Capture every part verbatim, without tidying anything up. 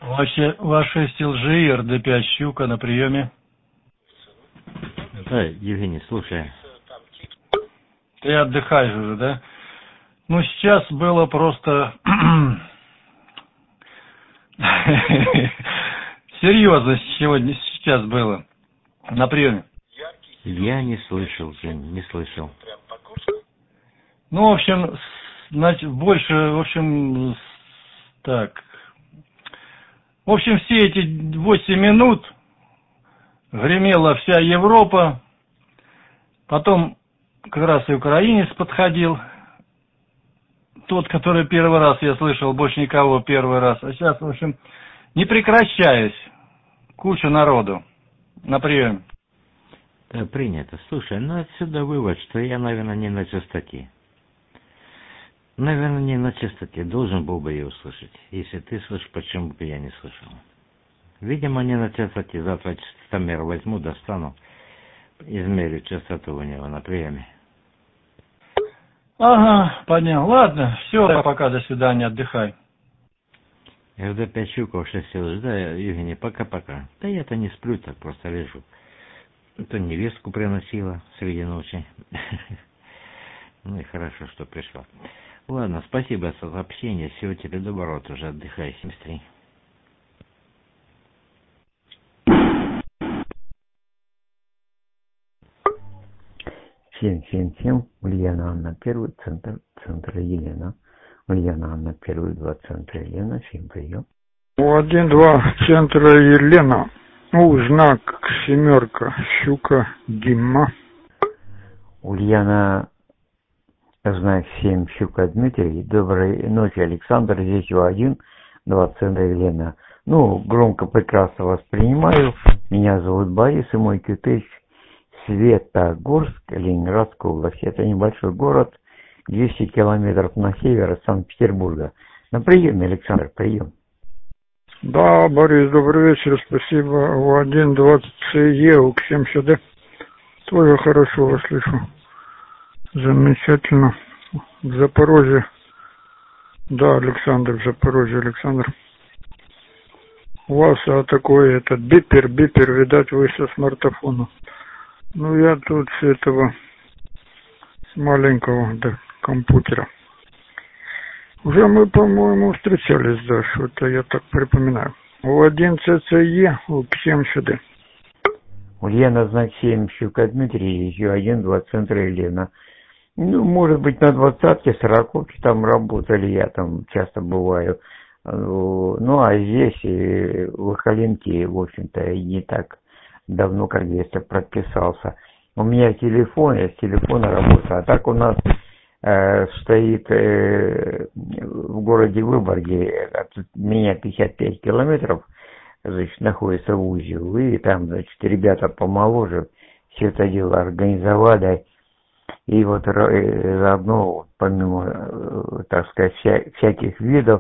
Ваши, ваши стелжи эр дэ пять щука на приеме. Да, Евгений, слушай. Ты отдыхаешь уже, да? Ну, сейчас было просто... Серьезно сегодня, сейчас было на приеме. Я не слышал, Жень, не слышал. Ну, в общем, значит, больше, в общем, так. В общем, все эти восемь минут гремела вся Европа. Потом как раз и украинец подходил. Тот, который первый раз я слышал, больше никого первый раз. А сейчас, в общем, не прекращаясь, куча народу на приеме. Да, принято. Слушай, ну отсюда вывод, что я, наверное, не на частоте. Наверное, не на частоте. Должен был бы ее услышать. Если ты слышишь, почему бы я не слышал? Видимо, не на частоте. Завтра частотомер возьму, достану, измерю частоту у него на приеме. Ага, понял. Ладно, все, пока, до свидания, отдыхай. эр дэ пять щуков шесть сел. Да, Евгений, пока-пока. Да я-то не сплю, так просто лежу. Это невестку приносила среди ночи. Ну и хорошо, что пришла. Ладно, спасибо за сообщение. Всего тебе доброго, уже отдыхай, семь семь семь семь, Ульяна Анна первый, центр, центр Елена. Ульяна Анна первый, два, центра Елена, семь прием. один два, центра Елена. Ну, знак семерка, щука, Дима. Ульяна, знак семь, щука Дмитрий. Доброй ночи, Александр. Здесь у один, два, центра Елена. Ну, громко, прекрасно воспринимаю. Меня зовут Борис, и мой кютеч Светогорск, Ленинградская область. Это небольшой город, двести километров на север от Санкт-Петербурга. На приеме, Александр, прием. Да, Борис, добрый вечер, спасибо. У один двадцать Е, у семьдесят. Тоже хорошо вас слышу. Замечательно. В Запорожье. Да, Александр, в Запорожье, Александр. У вас а, такой этот бипер, бипер, видать, вы со смартфона. Ну, я тут с этого, с маленького да, компьютера. Уже мы, по-моему, встречались, да, что-то я так припоминаю. У один ЦЦЕ, у семьдесят. Ульяна, знак семь, щука Дмитрий, еще один, два, центра Елена. Ну, может быть, на двадцатке, сороковке там работали, я там часто бываю. Ну, а здесь в Ахалинке, в общем-то, не так давно, как я прописался. У меня телефон, я с телефона работаю, а так у нас э, стоит э, в городе Выборге, от меня пятьдесят пять километров, значит, находится в узел, и там, значит, ребята помоложе все это дело организовали, и вот заодно, помимо, так сказать, вся, всяких видов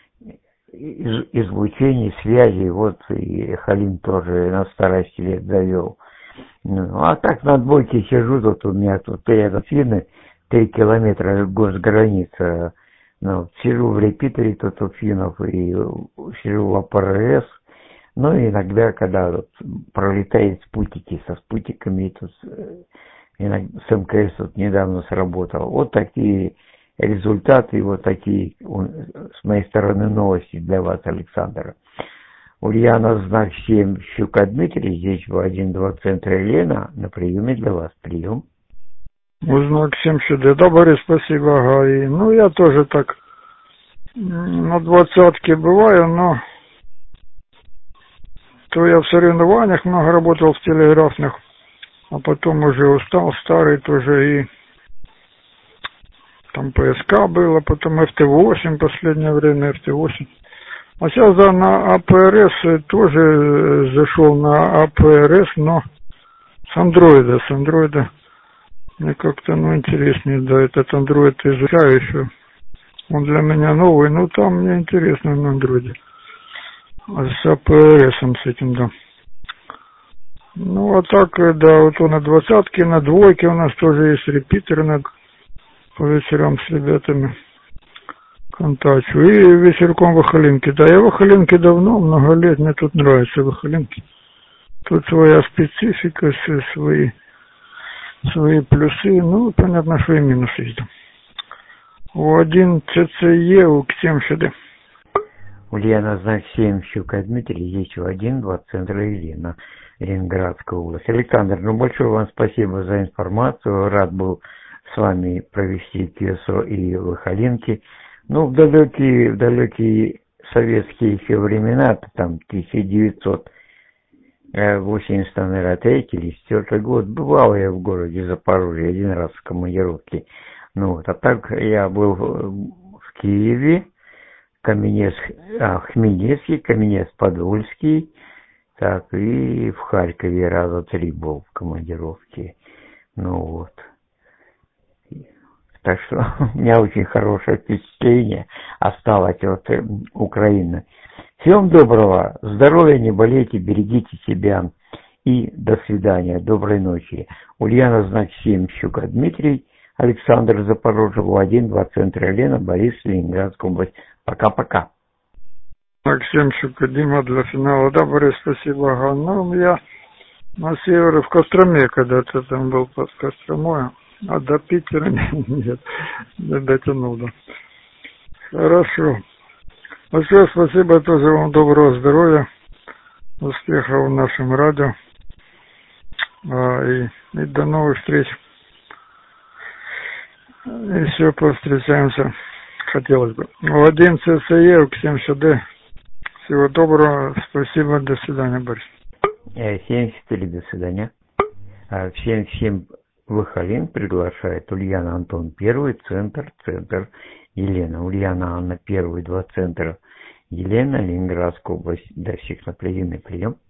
излучений, связей, вот и Халин тоже на старости лет завел. Ну, а так на двойке сижу, тут у меня тут рядом финны, три километра госграница. Ну, сижу в репитере тут у финнов и сижу в а пэ эр эс. Ну, иногда, когда вот пролетают спутники, со спутниками тут иногда, с эм ка эс тут недавно сработал. Вот такие результаты, вот такие с моей стороны новости для вас, Александр. Ульяна, знак семь, щука Дмитрий, здесь в один два центра Елена, на приеме для вас. Прием. Знак семьдесят. Да, Борис, спасибо. Ага. И, ну, я тоже так на двадцатке бываю, но то я в соревнованиях много работал, в телеграфных, а потом уже устал, старый тоже, и там пэ эс ка было, потом эф тэ восемь, последнее время эф тэ восемь. А сейчас, да, на а пэ эр эс тоже зашел на а пэ эр эс, но с андроида, с андроида. Мне как-то, ну, интереснее, да, этот андроид изучаю еще. Он для меня новый, но там мне интересно на андроиде. А с а пэ эр эс с этим, да. Ну, а так, да, вот он на двадцатке, на двойке у нас тоже есть репитер на, по вечерам с ребятами. Контачу. И вечерком Вахалинки. Да, я Вахалинки давно, много лет, мне тут нравятся Вахалинки. Тут своя специфика, свои, свои плюсы, ну, понятно, что и минусы есть. У один ЦЦЕ, у семь ШД. Ульяна, знак семь, Щука Дмитрий, есть у один, два центра Елена, Ленинградская область. Александр, ну большое вам спасибо за информацию, рад был с вами провести КСО и Вахалинки. Ну, в далекие, в далекие советские еще времена, там тысяча девятьсот восемьдесят, наверное, третий или четвёртый год, бывал я в городе Запорожье один раз в командировке. Ну вот, а так я был в Киеве, Каменецк, а, Хмельницкий, Каменец-Подольский, так, и в Харькове раза три был в командировке. Ну вот. Так что у меня очень хорошее впечатление осталось от Украины. Всем доброго, здоровья, не болейте, берегите себя и до свидания, доброй ночи. Ульяна, знак семь, Щука Дмитрий, Александр, Запорожье, один, два центра Елена, Борис, Ленинградская область. Пока-пока. Максим Щука, Дима, для финала. Да, Борис, спасибо. Ага. Ну, я на севере в Костроме когда-то там был под Костромой, а до Питера нет, не дотянул, да. Хорошо. Большое спасибо, тоже вам доброго здоровья, успехов в нашем радио, а, и, и до новых встреч. Еще повстречаемся, хотелось бы. В один ЦСЕ, к семь ШД. Всего доброго, спасибо, до свидания, Борис. семь четыре, до свидания. Всем, всем Вахалин приглашает Ульяна, Антон, первый центр, центр Елена. Ульяна, Анна, первый, два центра Елена, Ленинградская область. До всех на прием и прием.